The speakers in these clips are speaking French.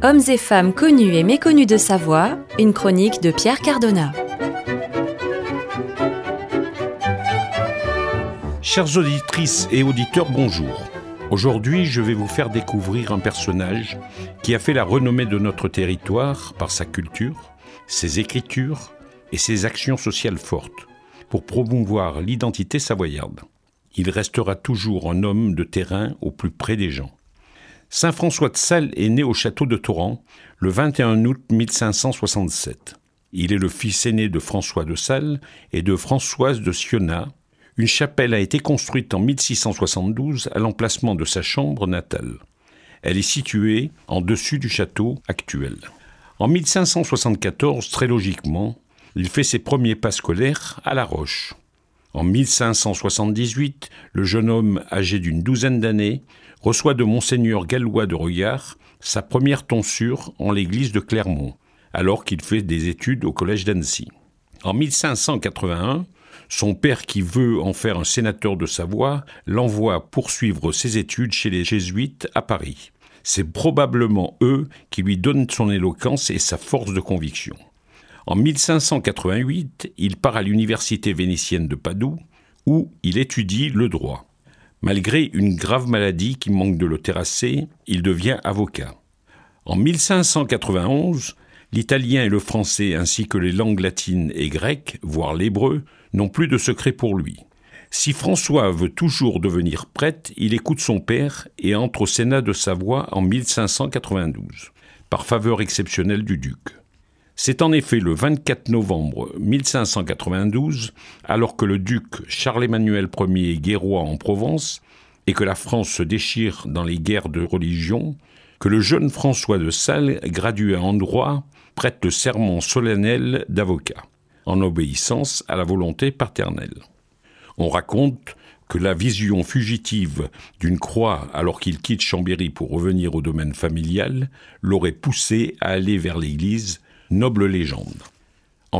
Hommes et femmes connus et méconnus de Savoie, une chronique de Pierre Cardona. Chères auditrices et auditeurs, bonjour. Aujourd'hui, je vais vous faire découvrir un personnage qui a fait la renommée de notre territoire par sa culture, ses écritures et ses actions sociales fortes pour promouvoir l'identité savoyarde. Il restera toujours un homme de terrain au plus près des gens. Saint François de Sales est né au château de Thorans le 21 août 1567. Il est le fils aîné de François de Sales et de Françoise de Cionna. Une chapelle a été construite en 1672 à l'emplacement de sa chambre natale. Elle est située en dessus du château actuel. En 1574, très logiquement, il fait ses premiers pas scolaires à La Roche. En 1578, le jeune homme âgé d'une douzaine d'années reçoit de Monseigneur Gallois de Royard sa première tonsure en l'église de Clermont, alors qu'il fait des études au collège d'Annecy. En 1581, son père, qui veut en faire un sénateur de Savoie, l'envoie poursuivre ses études chez les jésuites à Paris. C'est probablement eux qui lui donnent son éloquence et sa force de conviction. En 1588, il part à l'université vénitienne de Padoue, où il étudie le droit. Malgré une grave maladie qui manque de le terrasser, il devient avocat. En 1591, l'italien et le français ainsi que les langues latines et grecques, voire l'hébreu, n'ont plus de secret pour lui. Si François veut toujours devenir prêtre, il écoute son père et entre au Sénat de Savoie en 1592, par faveur exceptionnelle du duc. C'est en effet le 24 novembre 1592, alors que le duc Charles-Emmanuel Ier est guerroy en Provence et que la France se déchire dans les guerres de religion, que le jeune François de Sales, gradué en droit, prête le serment solennel d'avocat, en obéissance à la volonté paternelle. On raconte que la vision fugitive d'une croix alors qu'il quitte Chambéry pour revenir au domaine familial l'aurait poussé à aller vers l'église, noble légende. En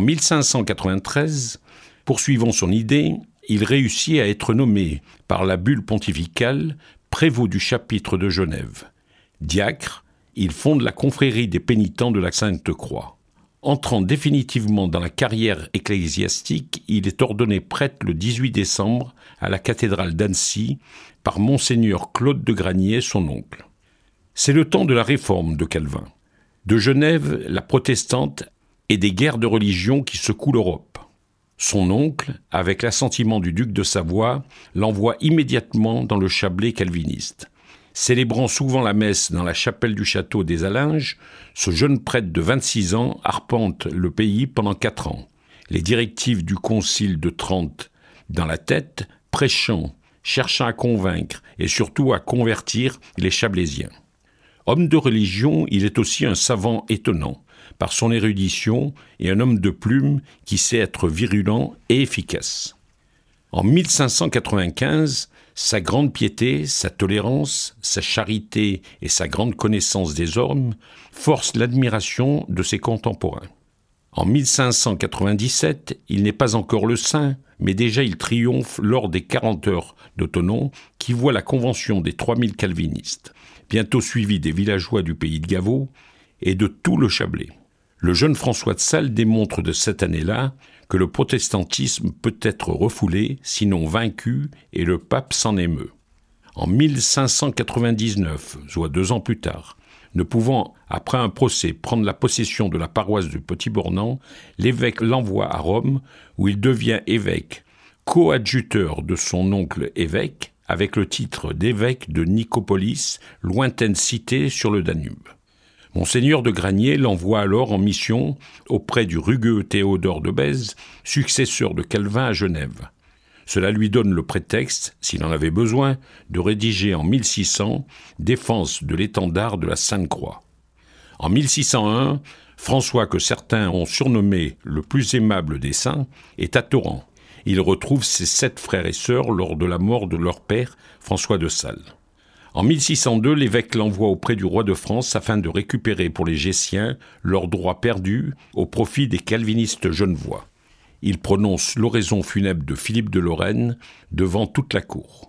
1593, poursuivant son idée, il réussit à être nommé par la bulle pontificale prévôt du chapitre de Genève. Diacre, il fonde la confrérie des pénitents de la Sainte-Croix. Entrant définitivement dans la carrière ecclésiastique, il est ordonné prêtre le 18 décembre à la cathédrale d'Annecy par Monseigneur Claude de Granier, son oncle. C'est le temps de la réforme de Calvin. De Genève, la protestante, et des guerres de religion qui secouent l'Europe. Son oncle, avec l'assentiment du duc de Savoie, l'envoie immédiatement dans le Chablais calviniste. Célébrant souvent la messe dans la chapelle du château des Allinges, ce jeune prêtre de 26 ans arpente le pays pendant 4 ans. Les directives du concile de Trente dans la tête, prêchant, cherchant à convaincre et surtout à convertir les Chablaisiens. Homme de religion, il est aussi un savant étonnant, par son érudition et un homme de plume qui sait être virulent et efficace. En 1595, sa grande piété, sa tolérance, sa charité et sa grande connaissance des hommes forcent l'admiration de ses contemporains. En 1597, il n'est pas encore le saint, mais déjà il triomphe lors des 40 heures de Thonon qui voient la convention des 3000 calvinistes, bientôt suivi des villageois du pays de Gavot et de tout le Chablais. Le jeune François de Sales démontre de cette année-là que le protestantisme peut être refoulé, sinon vaincu, et le pape s'en émeut. En 1599, soit 2 ans plus tard, ne pouvant, après un procès, prendre la possession de la paroisse du Petit-Bornand, l'évêque l'envoie à Rome, où il devient évêque, coadjuteur de son oncle évêque, avec le titre d'évêque de Nicopolis, lointaine cité sur le Danube. Monseigneur de Granier l'envoie alors en mission auprès du rugueux Théodore de Bèze, successeur de Calvin à Genève. Cela lui donne le prétexte, s'il en avait besoin, de rédiger en 1600 Défense de l'étendard de la Sainte-Croix. En 1601, François, que certains ont surnommé le plus aimable des saints, est à Thorans. Il retrouve ses 7 frères et sœurs lors de la mort de leur père, François de Sales. En 1602, l'évêque l'envoie auprès du roi de France afin de récupérer pour les Gessiens leurs droits perdus au profit des calvinistes genevois. Il prononce l'oraison funèbre de Philippe de Lorraine devant toute la cour.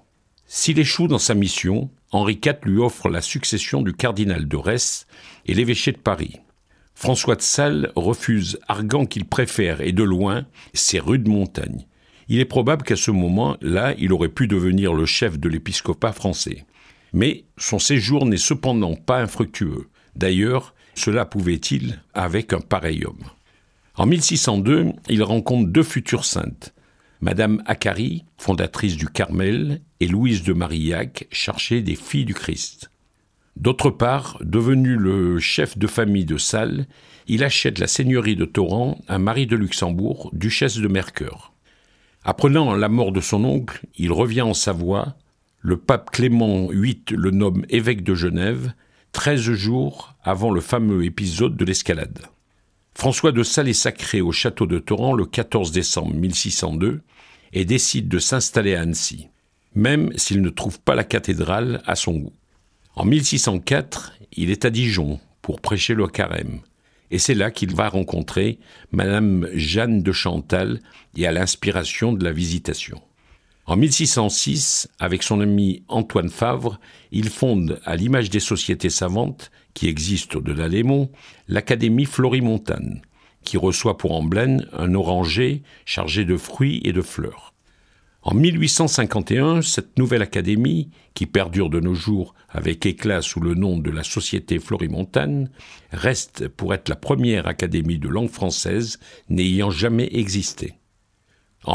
S'il échoue dans sa mission, Henri IV lui offre la succession du cardinal de Retz et l'évêché de Paris. François de Sales refuse, arguant qu'il préfère, et de loin, ces rudes montagnes. Il est probable qu'à ce moment-là, il aurait pu devenir le chef de l'épiscopat français. Mais son séjour n'est cependant pas infructueux. D'ailleurs, cela pouvait-il avec un pareil homme. En 1602, il rencontre deux futures saintes, Madame Acquary, fondatrice du Carmel, et Louise de Marillac, chargée des Filles du Christ. D'autre part, devenu le chef de famille de Sales, il achète la seigneurie de Thorens à Marie de Luxembourg, duchesse de Mercœur. Apprenant la mort de son oncle, il revient en Savoie. Le pape Clément VIII le nomme évêque de Genève, 13 jours avant le fameux épisode de l'escalade. François de Sales est sacré au château de Thorens le 14 décembre 1602 et décide de s'installer à Annecy, même s'il ne trouve pas la cathédrale à son goût. En 1604, il est à Dijon pour prêcher le carême, et c'est là qu'il va rencontrer Madame Jeanne de Chantal et à l'inspiration de la Visitation. En 1606, avec son ami Antoine Favre, il fonde, à l'image des sociétés savantes qui existent au-delà des monts, l'Académie florimontane, qui reçoit pour emblème un oranger chargé de fruits et de fleurs. En 1851, cette nouvelle académie, qui perdure de nos jours avec éclat sous le nom de la Société florimontane, reste pour être la première académie de langue française n'ayant jamais existé. En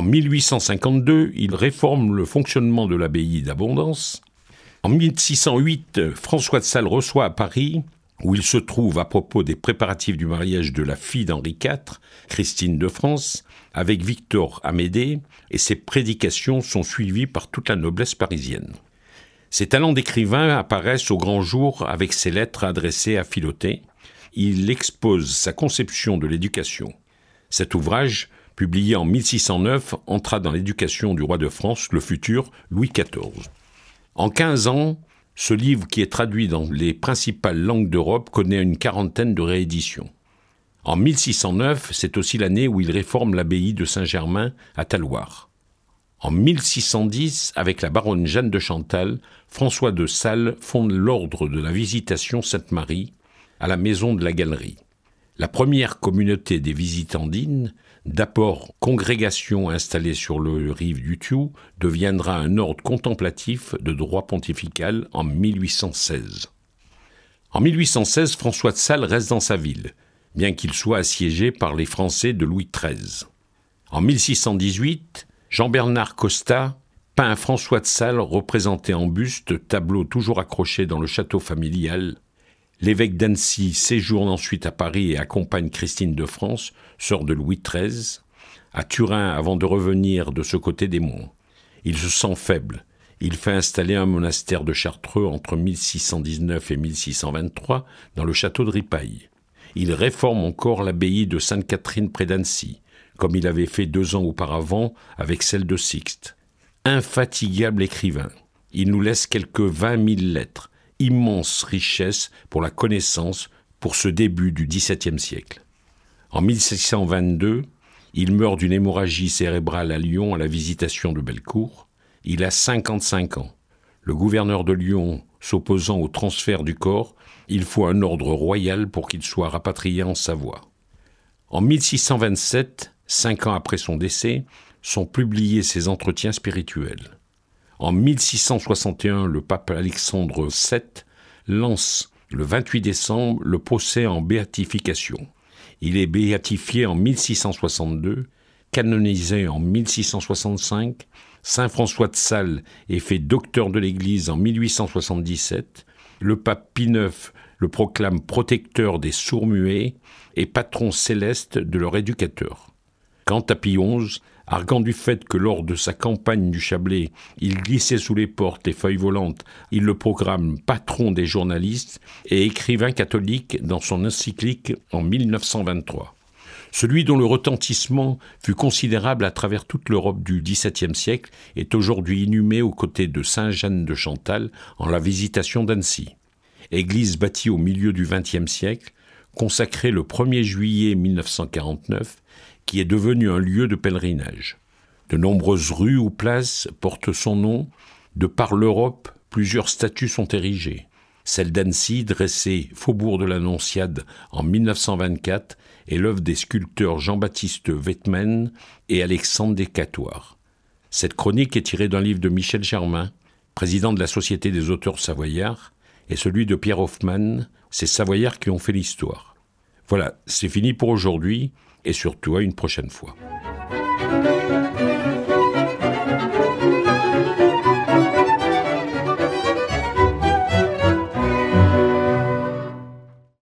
1852, il réforme le fonctionnement de l'abbaye d'Abondance. En 1608, François de Sales reçoit à Paris, où il se trouve à propos des préparatifs du mariage de la fille d'Henri IV, Christine de France, avec Victor Amédée, et ses prédications sont suivies par toute la noblesse parisienne. Ses talents d'écrivain apparaissent au grand jour avec ses lettres adressées à Philothée. Il expose sa conception de l'éducation. Cet ouvrage, publié en 1609, entra dans l'éducation du roi de France, le futur Louis XIV. En 15 ans, ce livre, qui est traduit dans les principales langues d'Europe, connaît une quarantaine de rééditions. En 1609, c'est aussi l'année où il réforme l'abbaye de Saint-Germain à Talloires. En 1610, avec la baronne Jeanne de Chantal, François de Sales fonde l'ordre de la Visitation Sainte-Marie à la maison de la Galerie. La première communauté des visitandines, d'abord congrégation installée sur le rive du Thioux, deviendra un ordre contemplatif de droit pontifical en 1816. En 1816, François de Sales reste dans sa ville, bien qu'il soit assiégé par les Français de Louis XIII. En 1618, Jean-Bernard Costa peint François de Sales représenté en buste, tableau toujours accroché dans le château familial. L'évêque d'Annecy séjourne ensuite à Paris et accompagne Christine de France, sœur de Louis XIII, à Turin avant de revenir de ce côté des monts. Il se sent faible. Il fait installer un monastère de Chartreux entre 1619 et 1623 dans le château de Ripaille. Il réforme encore l'abbaye de Sainte-Catherine près d'Annecy, comme il avait fait 2 ans auparavant avec celle de Sixte. Infatigable écrivain, il nous laisse quelques 20 000 lettres, immense richesse pour la connaissance pour ce début du XVIIe siècle. En 1622, il meurt d'une hémorragie cérébrale à Lyon à la Visitation de Bellecour. Il a 55 ans. Le gouverneur de Lyon s'opposant au transfert du corps, il faut un ordre royal pour qu'il soit rapatrié en Savoie. En 1627, 5 ans après son décès, sont publiés ses entretiens spirituels. En 1661, le pape Alexandre VII lance le 28 décembre le procès en béatification. Il est béatifié en 1662, canonisé en 1665, Saint François de Sales est fait docteur de l'Église en 1877, le pape Pie IX le proclame protecteur des sourds-muets et patron céleste de leur éducateur. Quant à Pie XI, arguant du fait que lors de sa campagne du Chablais, il glissait sous les portes les feuilles volantes, il le proclame patron des journalistes et écrivain catholique dans son encyclique en 1923. Celui dont le retentissement fut considérable à travers toute l'Europe du XVIIe siècle est aujourd'hui inhumé aux côtés de Sainte-Jeanne de Chantal en la Visitation d'Annecy. Église bâtie au milieu du XXe siècle, consacrée le 1er juillet 1949, qui est devenu un lieu de pèlerinage. De nombreuses rues ou places portent son nom, De par l'Europe, plusieurs statues sont érigées. Celle d'Annecy, dressée faubourg de l'Annonciade en 1924, est l'œuvre des sculpteurs Jean-Baptiste Wettmen et Alexandre Descatoires. Cette chronique est tirée d'un livre de Michel Germain, président de la Société des auteurs savoyards, et celui de Pierre Hoffmann, ces Savoyards qui ont fait l'histoire. Voilà, c'est fini pour aujourd'hui, et surtout à une prochaine fois.